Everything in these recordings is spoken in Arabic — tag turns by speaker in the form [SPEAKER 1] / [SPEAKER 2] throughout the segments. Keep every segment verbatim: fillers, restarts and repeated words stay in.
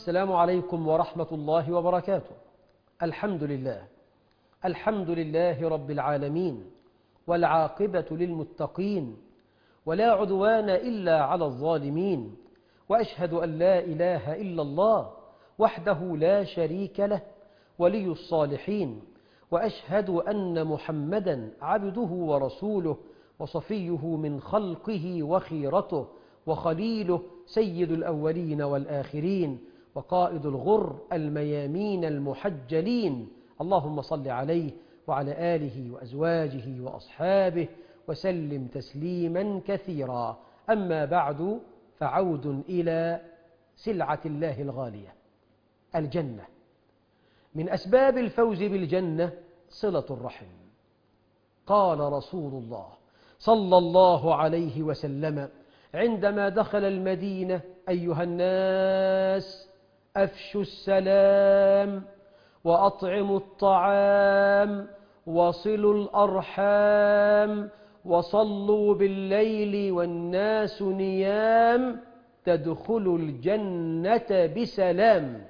[SPEAKER 1] السلام عليكم ورحمة الله وبركاته. الحمد لله الحمد لله رب العالمين، والعاقبة للمتقين، ولا عدوان إلا على الظالمين، وأشهد أن لا إله إلا الله وحده لا شريك له ولي الصالحين، وأشهد أن محمدا عبده ورسوله وصفيه من خلقه وخيرته وخليله، سيد الأولين والآخرين وقائد الغر الميامين المحجلين. اللهم صل عليه وعلى آله وأزواجه وأصحابه وسلم تسليما كثيرا. أما بعد، فعود إلى سلعة الله الغالية الجنة. من أسباب الفوز بالجنة صلة الرحم. قال رسول الله صلى الله عليه وسلم عندما دخل المدينة: أيها الناس، أفشوا السلام وأطعموا الطعام وصلوا الأرحام وصلوا بالليل والناس نيام تدخلوا الجنة بسلام.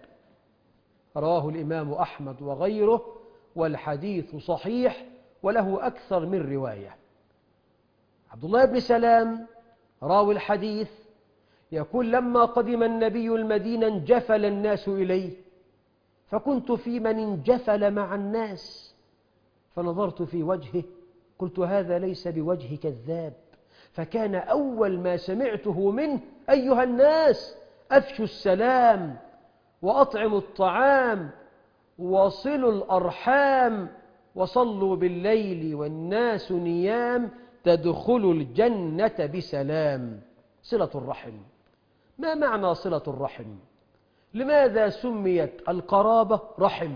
[SPEAKER 1] رواه الإمام أحمد وغيره، والحديث صحيح وله أكثر من رواية. عبد الله بن سلام راوي الحديث يقول: لما قدم النبي المدينة انجفل الناس إليه، فكنت في من انجفل مع الناس، فنظرت في وجهه قلت: هذا ليس بوجه كذاب. فكان أول ما سمعته منه: أيها الناس، أفشوا السلام وأطعموا الطعام وصلوا الأرحام وصلوا بالليل والناس نيام تدخلوا الجنة بسلام. صلة الرحم. ما معنى صلة الرحم؟ لماذا سميت القرابة رحم؟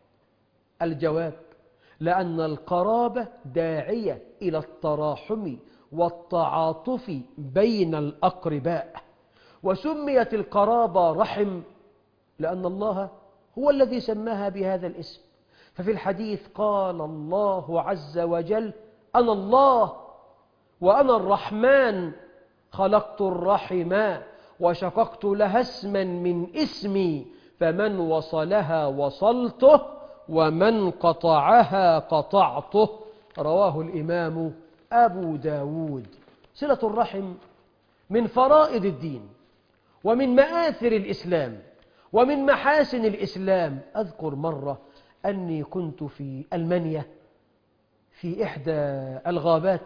[SPEAKER 1] الجواب: لأن القرابة داعية إلى التراحم والتعاطف بين الأقرباء. وسميت القرابة رحم لأن الله هو الذي سماها بهذا الاسم. ففي الحديث قال الله عز وجل: أنا الله وأنا الرحمن، خلقت الرحم وشققت لها اسما من اسمي، فمن وصلها وصلته ومن قطعها قطعته. رواه الإمام أبو داود. صلة الرحم من فرائض الدين ومن مآثر الإسلام ومن محاسن الإسلام. أذكر مرة أني كنت في ألمانيا في إحدى الغابات،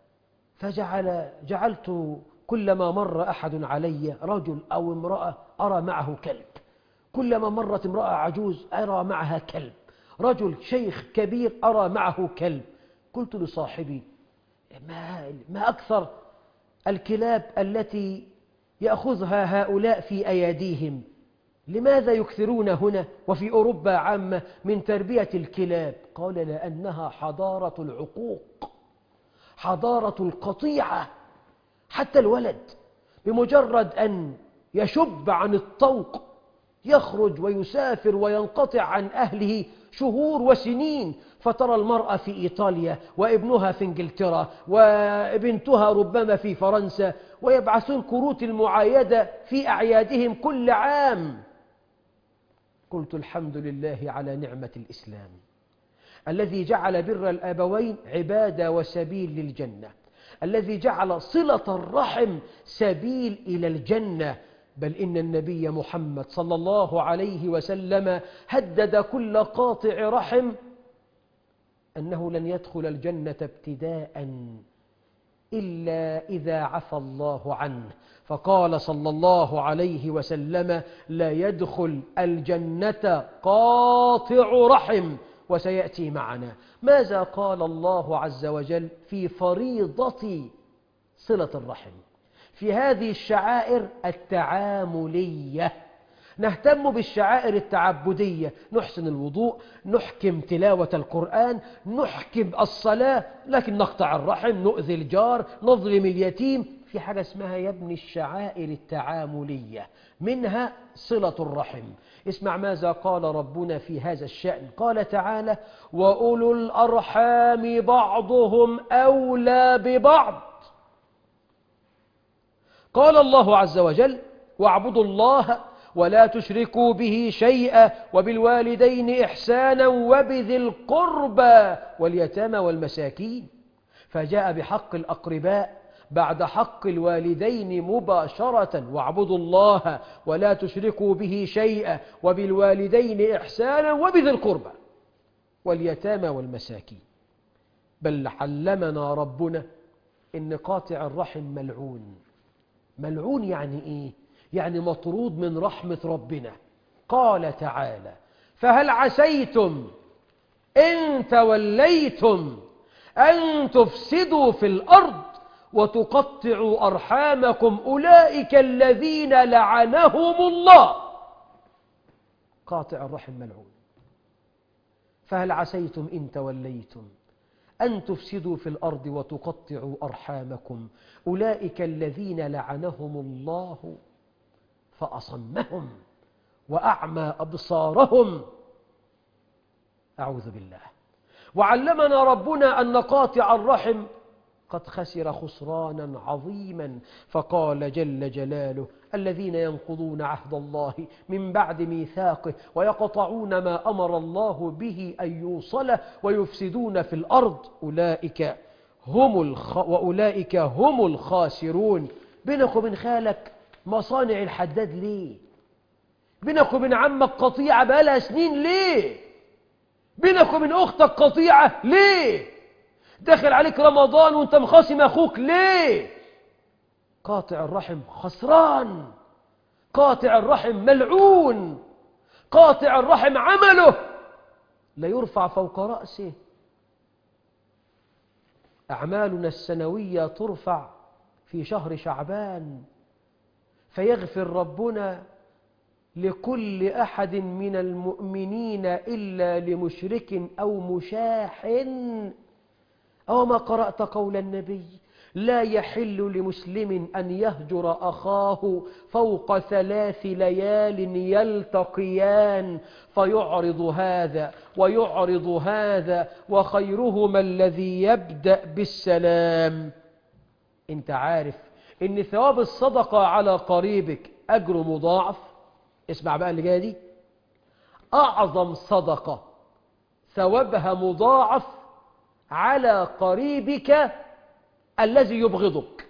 [SPEAKER 1] فجعل جعلت كلما مر أحد علي، رجل أو امرأة، أرى معه كلب. كلما مرت امرأة عجوز أرى معها كلب، رجل شيخ كبير أرى معه كلب. قلت لصاحبي: ما, ما أكثر الكلاب التي يأخذها هؤلاء في أيديهم؟ لماذا يكثرون هنا وفي أوروبا عامة من تربية الكلاب؟ قال: لأنها حضارة العقوق، حضارة القطيعة. حتى الولد بمجرد أن يشب عن الطوق يخرج ويسافر وينقطع عن أهله شهور وسنين، فترى المرأة في إيطاليا وابنها في إنجلترا وبنتها ربما في فرنسا، ويبعثون كروت المعايدة في أعيادهم كل عام. قلت: الحمد لله على نعمة الإسلام الذي جعل بر الأبوين عبادة وسبيل للجنة، الذي جعل صلة الرحم سبيل إلى الجنة. بل إن النبي محمد صلى الله عليه وسلم هدد كل قاطع رحم أنه لن يدخل الجنة ابتداء إلا إذا عفى الله عنه، فقال صلى الله عليه وسلم: لا يدخل الجنة قاطع رحم. وسيأتي معنا ماذا قال الله عز وجل في فريضة صلة الرحم في هذه الشعائر التعاملية. نهتم بالشعائر التعبدية، نحسن الوضوء، نحكم تلاوة القرآن، نحكم الصلاة، لكن نقطع الرحم، نؤذي الجار، نظلم اليتيم. في حاجة اسمها يا ابن الشعائر التعاملية، منها صلة الرحم. اسمع ماذا قال ربنا في هذا الشأن. قال تعالى: وأولو الأرحام بعضهم أولى ببعض. قال الله عز وجل: واعبدوا الله ولا تشركوا به شيئا وبالوالدين إحسانا وبذي القربى واليتامى والمساكين. فجاء بحق الأقرباء بعد حق الوالدين مباشرة: واعبدوا الله ولا تشركوا به شيئا وبالوالدين إحسانا وبذي القربى واليتامى والمساكين. بل علمنا ربنا إن قاطع الرحم ملعون. ملعون يعني إيه؟ يعني مطرود من رحمة ربنا. قال تعالى: فهل عسيتم إن توليتم أن تفسدوا في الأرض وتقطعوا أرحامكم أولئك الذين لعنهم الله. قاطع الرحم ملعون. فهل عسيتم إن توليتم أن تفسدوا في الأرض وتقطعوا أرحامكم أولئك الذين لعنهم الله فأصمهم وأعمى أبصارهم. أعوذ بالله. وعلمنا ربنا أن قاطع الرحم قد خسر خسرانا عظيما، فقال جل جلاله: الذين ينقضون عهد الله من بعد ميثاقه ويقطعون ما أمر الله به أن يوصله ويفسدون في الأرض أولئك هم الخ... وأولئك هم الخاسرون. بينك وبين خالك مصانع الحداد ليه؟ بينك وبين عمك قطيعة بقالها سنين ليه؟ بينك وبين أختك قطيعة ليه؟ داخل عليك رمضان وانت مخاصم أخوك ليه؟ قاطع الرحم خسران، قاطع الرحم ملعون، قاطع الرحم عمله لا يرفع فوق رأسه. أعمالنا السنوية ترفع في شهر شعبان، فيغفر ربنا لكل أحد من المؤمنين إلا لمشرك أو مشاح. أو ما قرأت قول النبي: لا يحل لمسلم أن يهجر أخاه فوق ثلاث ليال يلتقيان فيعرض هذا ويعرض هذا وخيرهما الذي يبدأ بالسلام. انت عارف ان ثواب الصدقة على قريبك أجر مضاعف؟ اسمع بقى اللي جايه دي: أعظم صدقة ثوابها مضاعف على قريبك الذي يبغضك.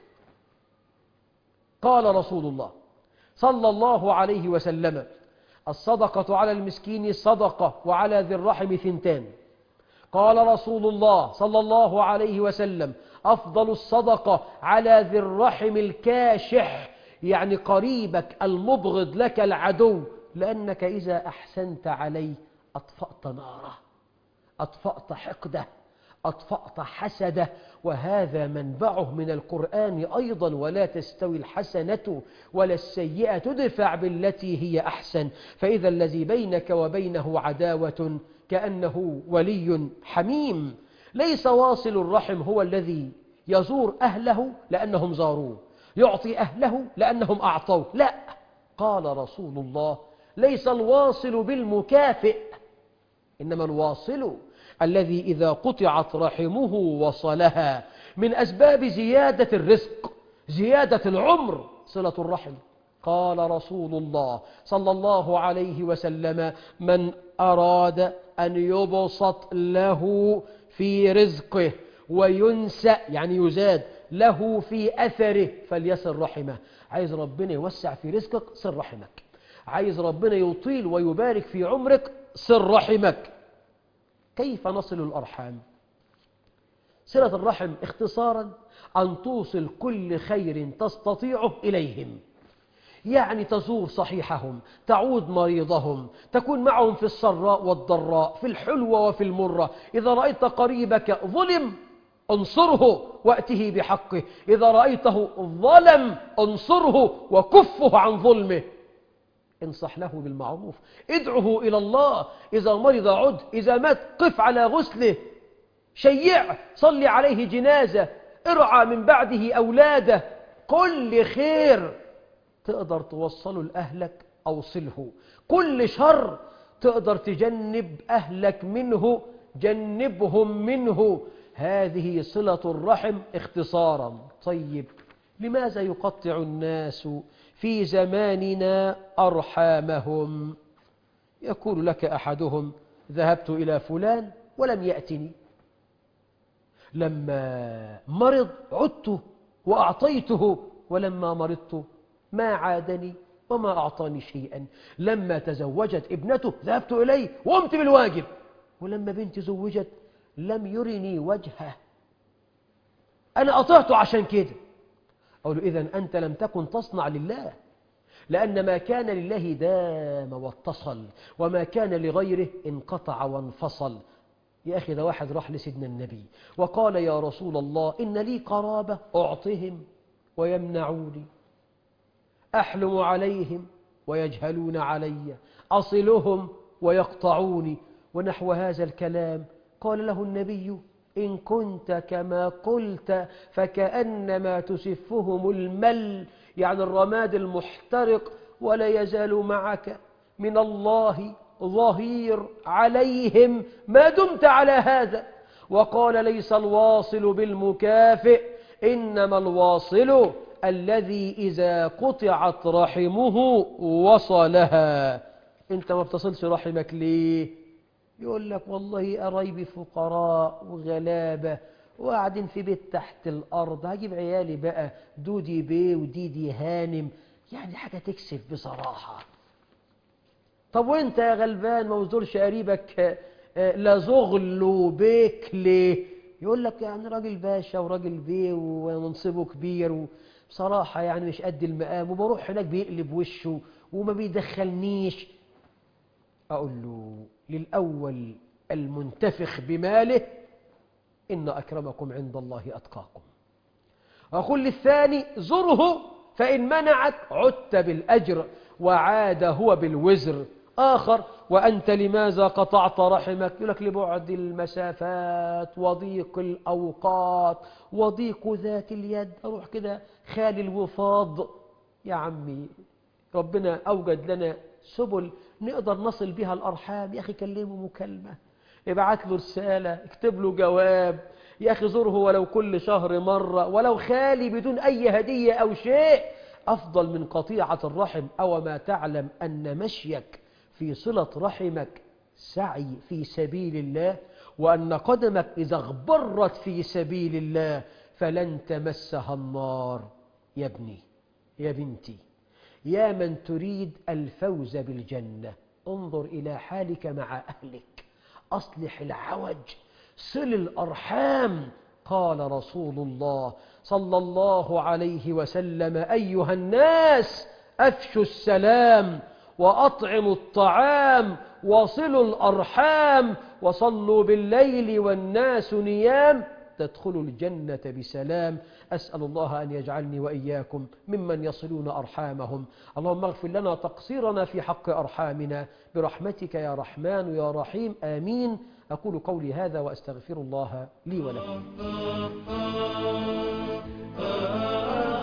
[SPEAKER 1] قال رسول الله صلى الله عليه وسلم: الصدقة على المسكين صدقة وعلى ذي الرحم ثنتان. قال رسول الله صلى الله عليه وسلم: أفضل الصدقة على ذي الرحم الكاشح، يعني قريبك المبغض لك العدو، لأنك إذا أحسنت عليه أطفأت ناره، أطفأت حقده، أطفأت حسده. وهذا منبعه من القرآن أيضا: ولا تستوي الحسنة ولا السيئة تدفع بالتي هي أحسن، فإذا الذي بينك وبينه عداوة كأنه ولي حميم. ليس واصل الرحم هو الذي يزور أهله لأنهم زاروه، يعطي أهله لأنهم أعطوه، لا. قال رسول الله: ليس الواصل بالمكافئ، إنما الواصل الذي إذا قطعت رحمه وصلها. من أسباب زيادة الرزق زيادة العمر صلة الرحم. قال رسول الله صلى الله عليه وسلم: من أراد أن يبسط له في رزقه وينسى، يعني يزاد له في أثره، فليصل رحمه. عايز ربنا يوسع في رزقك؟ صل رحمك. عايز ربنا يطيل ويبارك في عمرك؟ صل رحمك. كيف نصل الأرحام؟ صلة الرحم اختصارا أن توصل كل خير تستطيعه إليهم، يعني تزور صحيحهم، تعود مريضهم، تكون معهم في السراء والضراء، في الحلوة وفي المرة. إذا رأيت قريبك ظلم انصره وأته بحقه، إذا رأيته ظلم انصره وكفه عن ظلمه. انصح له بالمعروف، ادعه إلى الله. إذا مرض عد، إذا مات قف على غسله، شيع، صلي عليه جنازة، ارعى من بعده أولاده. كل خير تقدر توصله لأهلك أوصله، كل شر تقدر تجنب أهلك منه جنبهم منه. هذه صلة الرحم اختصارا. طيب لماذا يقطع الناس في زماننا أرحامهم؟ يقول لك أحدهم ذهبت إلى فلان ولم يأتني، لما مرض عدت وأعطيته، ولما مرضت ما عادني وما أعطاني شيئا، لما تزوجت ابنته ذهبت إليه وقمت بالواجب، ولما بنتي زوجت لم يرني وجهه، أنا أطعته عشان كده. أقول له إذن أنت لم تكن تصنع لله، لأن ما كان لله دام واتصل، وما كان لغيره انقطع وانفصل. يا أخي ده واحد راح لسيدنا النبي وقال يا رسول الله إن لي قرابة أعطهم ويمنعوني، أحلم عليهم ويجهلون علي، أصلهم ويقطعوني، ونحو هذا الكلام. قال له النبي إن كنت كما قلت فكأنما تسفهم المل، يعني الرماد المحترق، ولا يزال معك من الله ظهير عليهم ما دمت على هذا. وقال ليس الواصل بالمكافئ، إنما الواصل الذي إذا قطعت رحمه وصلها. أنت ما بتصلش رحمك ليه؟ يقول لك والله قرايبي فقراء وغلابة وقاعدين في بيت تحت الأرض، هجيب عيالي بقى دودي بيه وديدي هانم، يعني حاجة تكسف بصراحة. طب وانت يا غلبان ما وزرش قريبك لا زغلوا بيك ليه؟ يقول لك يعني راجل باشا وراجل بيه ومنصبه كبير، وبصراحة يعني مش قد المقام، وبروح هناك بيقلب وشه وما بيدخلنيش. أقول له للأول المنتفخ بماله إن أكرمكم عند الله أتقاكم. أقول للثاني زره فإن منعك عدت بالأجر وعاد هو بالوزر. آخر وأنت لماذا قطعت رحمك؟ يقول لك لبعد المسافات وضيق الأوقات وضيق ذات اليد، أروح كده خالي الوفاض. يا عمي ربنا أوجد لنا سبل نقدر نصل بها الأرحام. يا أخي كلمه مكالمة، ابعت له رسالة، اكتب له جواب، يا أخي زره ولو كل شهر مرة، ولو خالي بدون أي هدية أو شيء، أفضل من قطيعة الرحم. أو ما تعلم أن مشيك في صلة رحمك سعي في سبيل الله، وأن قدمك إذا اغبرت في سبيل الله فلن تمسها النار. يا ابني يا بنتي، يا من تريد الفوز بالجنة، انظر إلى حالك مع أهلك، أصلح العوج، صل الأرحام. قال رسول الله صلى الله عليه وسلم أيها الناس أفشوا السلام وأطعموا الطعام وصلوا الأرحام وصلوا بالليل والناس نيام تدخلوا الجنة بسلام. أسأل الله أن يجعلني وإياكم ممن يصلون أرحامهم. اللهم اغفر لنا تقصيرنا في حق أرحامنا برحمتك يا رحمن يا رحيم، آمين. أقول قولي هذا وأستغفر الله لي ولكم.